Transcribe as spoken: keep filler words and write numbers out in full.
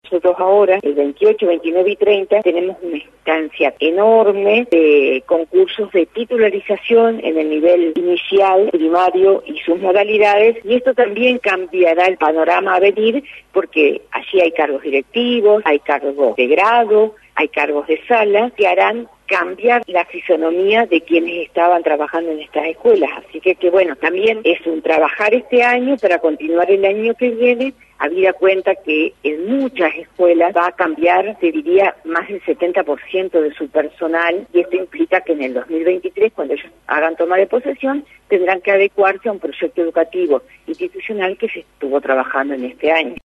Nosotros ahora, el veintiocho, veintinueve y treinta, tenemos una instancia enorme de concursos de titularización en el nivel inicial, primario y sus modalidades, y esto también cambiará el panorama a venir, porque allí hay cargos directivos, hay cargos de grado, hay cargos de sala, que harán cambiar la fisonomía de quienes estaban trabajando en estas escuelas. Así que, que bueno, también es un trabajar este año para continuar el año que viene, habida cuenta que en muchas escuelas va a cambiar, te diría, más del setenta por ciento de su personal, y esto implica que en el dos mil veintitrés, cuando ellos hagan toma de posesión, tendrán que adecuarse a un proyecto educativo institucional que se estuvo trabajando en este año.